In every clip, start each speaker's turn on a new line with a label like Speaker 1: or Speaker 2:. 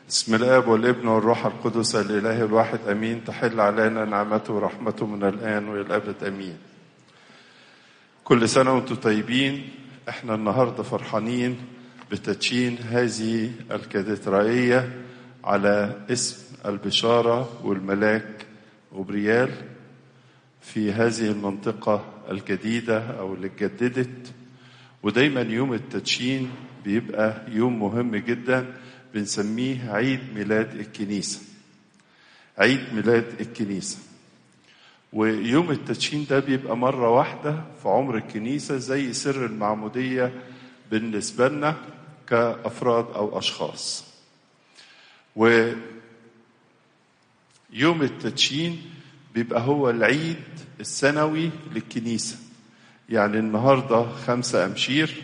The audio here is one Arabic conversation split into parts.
Speaker 1: بسم الآب والابن والروح القدس الإله الواحد أمين. تحل علينا نعمته ورحمته من الآن وإلى الأبد أمين. كل سنة وانتم طيبين. احنا النهاردة فرحانين بتدشين هذه الكاتدرائية على اسم البشارة والملاك غبريال في هذه المنطقة الجديدة أو اللي اتجددت. ودايما يوم التدشين بيبقى يوم مهم جدا، بنسميه عيد ميلاد الكنيسة. عيد ميلاد الكنيسة. ويوم التدشين ده بيبقى مرة واحدة في عمر الكنيسة، زي سر المعمودية بالنسبة لنا كأفراد أو أشخاص. ويوم التدشين بيبقى هو العيد السنوي للكنيسة. يعني النهاردة 5 أمشير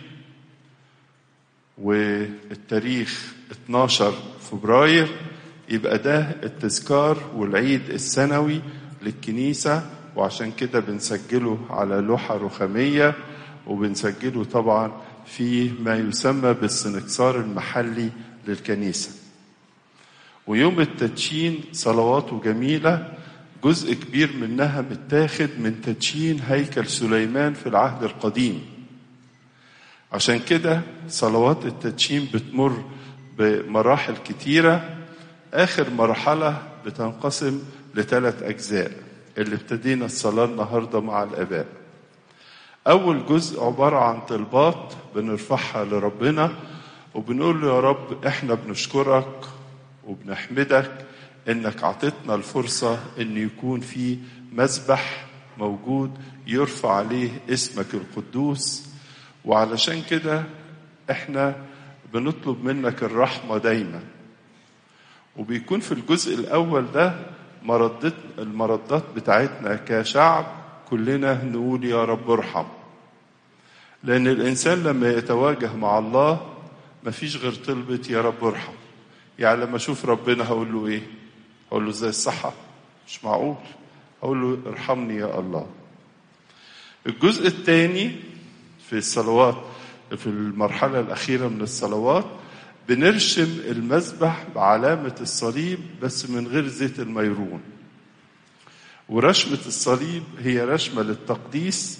Speaker 1: والتاريخ 12 فبراير، يبقى ده التذكار والعيد السنوي للكنيسة. وعشان كده بنسجله على لوحة رخامية، وبنسجله طبعا في ما يسمى بالسنكسار المحلي للكنيسة. ويوم التدشين صلواته جميلة، جزء كبير منها متاخد من تدشين هيكل سليمان في العهد القديم. عشان كده صلوات التدشين بتمر بمراحل كتيرة. آخر مرحلة بتنقسم ل3 أجزاء اللي ابتدينا الصلاة النهاردة مع الآباء. أول جزء عبارة عن طلبات بنرفعها لربنا، وبنقول له يا رب احنا بنشكرك وبنحمدك انك عطيتنا الفرصة ان يكون في مذبح موجود يرفع عليه اسمك القدوس. وعلشان كده احنا بنطلب منك الرحمة دايما. وبيكون في الجزء الأول ده المردات بتاعتنا كشعب، كلنا نقول يا رب ارحم. لأن الإنسان لما يتواجه مع الله مفيش غير طلبة يا رب ارحم. يعني لما أشوف ربنا هقول له إيه؟ هقول له زي الصحة؟ مش معقول. هقول له ارحمني يا الله. الجزء الثاني في الصلوات، في المرحلة الأخيرة من الصلوات، بنرشم المذبح بعلامة الصليب بس من غير زيت الميرون. ورشمة الصليب هي رشمة للتقديس.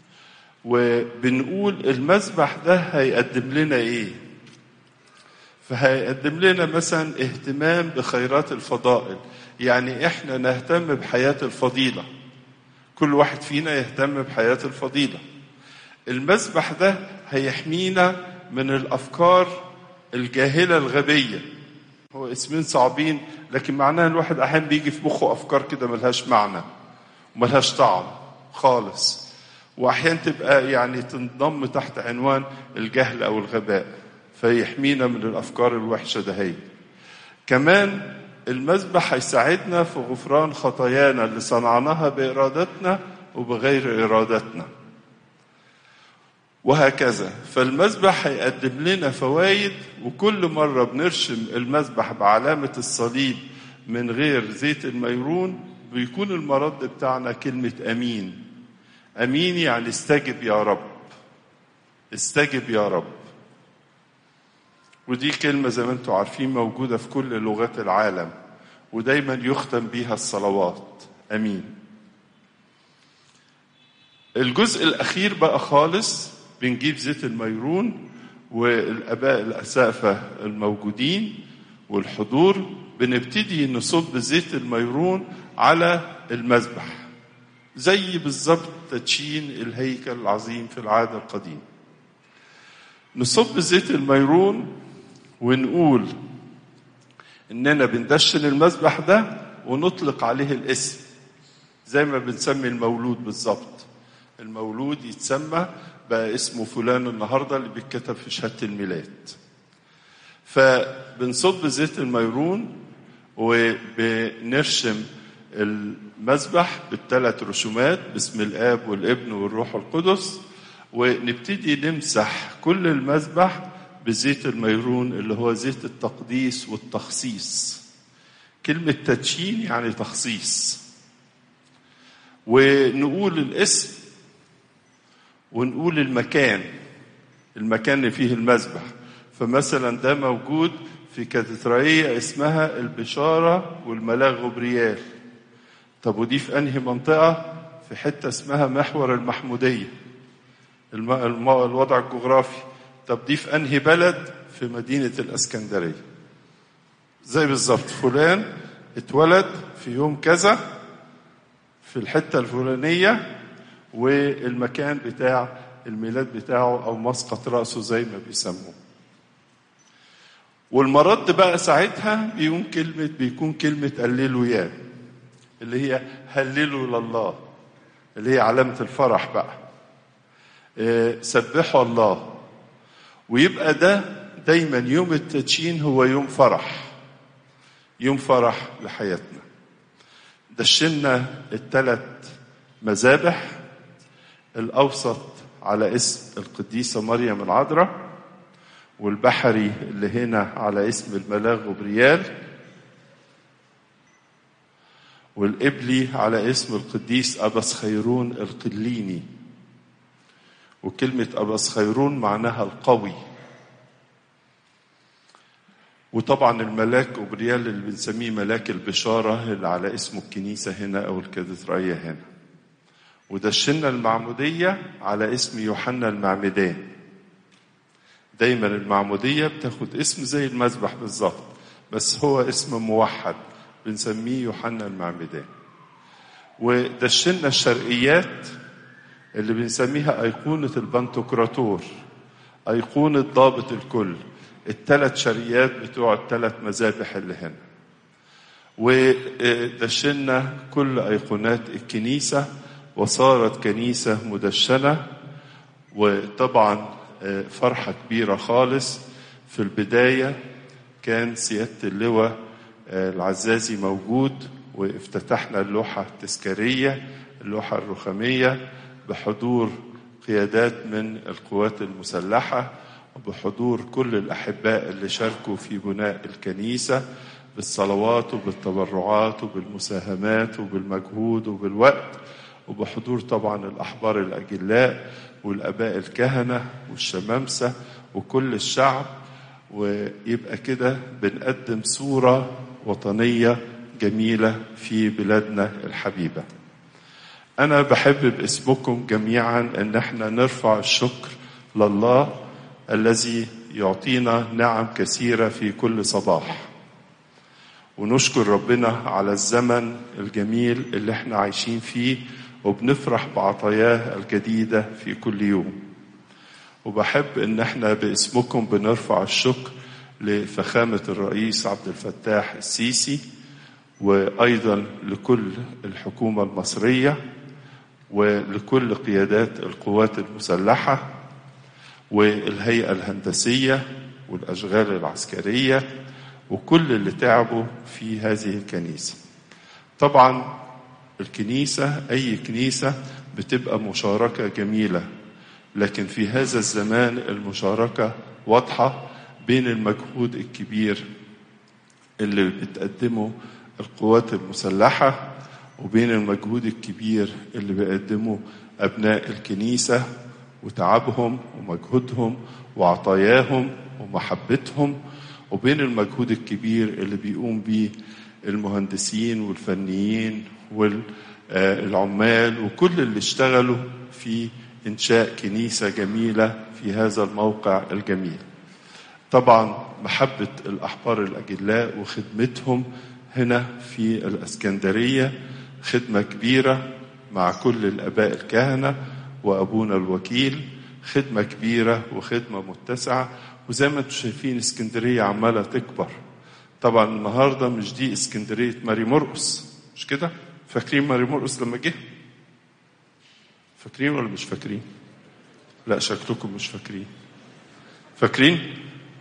Speaker 1: وبنقول المذبح ده هيقدم لنا إيه؟ فهيقدم لنا مثلا اهتمام بخيرات الفضائل. يعني إحنا نهتم بحياة الفضيلة، كل واحد فينا يهتم بحياة الفضيلة. المذبح ده هيحمينا من الأفكار الجاهلة الغبية. هو اسمين صعبين، لكن معناه الواحد أحيانا بيجي في مخه أفكار كده ملهاش معنى وملهاش طعم خالص، وأحيانا تبقى يعني تنضم تحت عنوان الجهل أو الغباء. فيحمينا من الأفكار الوحشة دهي. كمان المذبح هيساعدنا في غفران خطايانا اللي صنعناها بإرادتنا وبغير إرادتنا، وهكذا. فالمذبح هيقدم لنا فوائد. وكل مرة بنرشم المذبح بعلامة الصليب من غير زيت الميرون بيكون المرد بتاعنا كلمة أمين. أمين يعني استجب يا رب، استجب يا رب. ودي كلمة زي ما انتم عارفين موجودة في كل لغات العالم، ودايما يختم بيها الصلوات أمين. الجزء الأخير بقى خالص بنجيب زيت الميرون، والآباء الأسقفة الموجودين والحضور بنبتدي نصب زيت الميرون على المذبح، زي بالظبط تدشين الهيكل العظيم في العهد القديم. نصب زيت الميرون ونقول إننا بندشن المذبح ده ونطلق عليه الاسم، زي ما بنسمي المولود بالظبط. المولود يتسمى بقى اسمه فلان النهاردة اللي بيتكتب في شهادة الميلاد. فبنصب زيت الميرون وبنرشم المذبح ب3 رشومات باسم الآب والابن والروح القدس، ونبتدي نمسح كل المذبح بزيت الميرون اللي هو زيت التقديس والتخصيص. كلمة تدشين يعني تخصيص. ونقول الاسم ونقول المكان اللي فيه المذبح. فمثلا ده موجود في كاتدرائية اسمها البشارة والملاك غبريال. طب ودي في أنهي منطقة؟ في حتة اسمها محور المحمودية، الوضع الجغرافي. طب دي في أنهي بلد؟ في مدينة الإسكندرية. زي بالظبط فلان اتولد في يوم كذا في الحتة الفلانية، والمكان بتاع الميلاد بتاعه أو مسقط رأسه زي ما بيسموه. والمرد بقى ساعتها بيكون كلمة هللويا، اللي هي هللوا لله، اللي هي علامة الفرح بقى. سبحوا الله. ويبقى ده دايما يوم التدشين هو يوم فرح، يوم فرح لحياتنا. دشنا ال3 مذابح، الأوسط على اسم القديسة مريم العذراء، والبحري اللي هنا على اسم الملاك غبريال، والقبلي على اسم القديس أبسخيرون القليني. وكلمة أبسخيرون معناها القوي. وطبعا الملاك غبريال اللي بنسميه ملاك البشارة اللي على اسمه الكنيسة هنا أو الكاتدرائية هنا. ودشنا المعمودية على اسم يوحنا المعمدان. دايما المعمودية بتاخد اسم زي المذبح بالظبط، بس هو اسم موحد بنسميه يوحنا المعمدان. ودشنا الشرقيات اللي بنسميها أيقونة البنتوكراتور، أيقونة ضابط الكل، ال3 شرقيات بتوع ال3 مذابح اللي هنا. ودشنا كل أيقونات الكنيسة وصارت كنيسة مدشنة. وطبعا فرحة كبيرة خالص. في البداية كان سيادة اللواء العزازي موجود، وافتتحنا اللوحة التذكارية، اللوحة الرخامية، بحضور قيادات من القوات المسلحة، وبحضور كل الأحباء اللي شاركوا في بناء الكنيسة بالصلوات وبالتبرعات وبالمساهمات وبالمجهود وبالوقت، وبحضور طبعا الأحبار الأجلاء والآباء الكهنة والشمامسة وكل الشعب. ويبقى كده بنقدم صورة وطنية جميلة في بلادنا الحبيبة. أنا بحب باسمكم جميعا أن احنا نرفع الشكر لله الذي يعطينا نعم كثيرة في كل صباح، ونشكر ربنا على الزمن الجميل اللي احنا عايشين فيه، وبنفرح بعطاياه الجديدة في كل يوم. وبحب ان احنا باسمكم بنرفع الشكر لفخامة الرئيس عبد الفتاح السيسي، وأيضا لكل الحكومة المصرية، ولكل قيادات القوات المسلحة والهيئة الهندسية والأشغال العسكرية وكل اللي تعبوا في هذه الكنيسة. طبعا الكنيسة، أي كنيسة بتبقى مشاركة جميلة، لكن في هذا الزمان المشاركة واضحة بين المجهود الكبير اللي بتقدمه القوات المسلحة وبين المجهود الكبير اللي بيقدمه أبناء الكنيسة وتعبهم ومجهودهم وعطاياهم ومحبتهم، وبين المجهود الكبير اللي بيقوم به المهندسين والفنيين والعمال وكل اللي اشتغلوا في إنشاء كنيسة جميلة في هذا الموقع الجميل. طبعا محبة الأحبار الأجلاء وخدمتهم هنا في الإسكندرية خدمة كبيرة مع كل الآباء الكهنة وأبونا الوكيل، خدمة كبيرة وخدمة متسعة. وزي ما انتم شايفين اسكندرية عمالة تكبر. طبعا النهاردة مش دي اسكندرية ماري مرقس، مش كده؟ فاكرين ماري مرقس لما جه؟ فاكرين ولا مش فاكرين؟ لا شكلكم مش فاكرين. فاكرين؟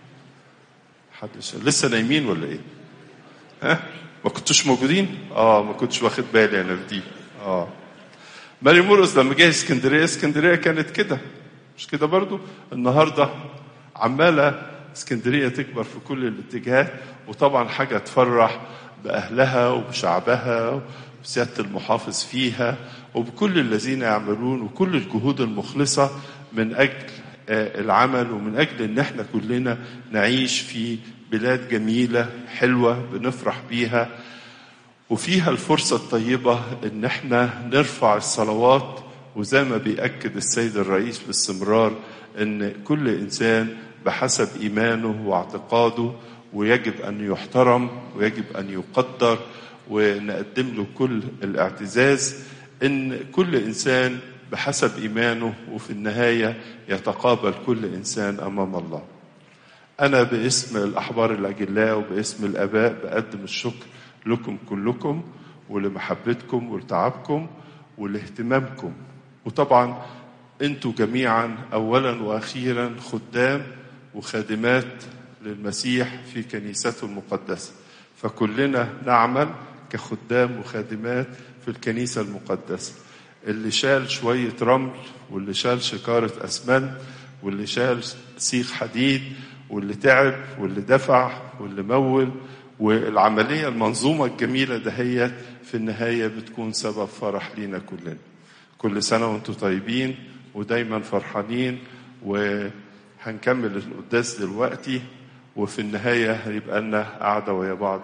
Speaker 1: لسه نايمين ولا ايه؟ ها؟ ما كنتوش موجودين؟ ما كنتش واخد بالي انا في دي. ماري مرقس لما جه اسكندرية كانت كده، مش كده برضو؟ النهاردة عمالة اسكندرية تكبر في كل الاتجاهات، وطبعا حاجة تفرح بأهلها وبشعبها وبسيادة المحافظ فيها وبكل الذين يعملون وكل الجهود المخلصة من أجل العمل ومن أجل أن احنا كلنا نعيش في بلاد جميلة حلوة بنفرح بيها، وفيها الفرصة الطيبة إن احنا نرفع الصلوات. وزي ما بيأكد السيد الرئيس باستمرار إن كل إنسان بحسب إيمانه واعتقاده، ويجب أن يحترم ويجب أن يقدر، ونقدم له كل الاعتزاز. إن كل إنسان بحسب إيمانه، وفي النهاية يتقابل كل إنسان أمام الله. أنا باسم الأحبار الأجلاء وباسم الآباء بقدم الشكر لكم كلكم، ولمحبتكم ولتعبكم ولاهتمامكم. وطبعا أنتوا جميعا أولا وأخيرا خدام وخادمات للمسيح في كنيسته المقدسة، فكلنا نعمل كخدام وخادمات في الكنيسة المقدسة. اللي شال شوية رمل، واللي شال شكارة أسمنت، واللي شال سيخ حديد، واللي تعب، واللي دفع، واللي مول، والعملية المنظومة الجميلة دهيت في النهاية بتكون سبب فرح لينا كلنا. كل سنة وانتم طيبين ودايما فرحانين. وهنكمل القداس دلوقتي، وفي النهاية هيبقى لنا قعدة ويا بعض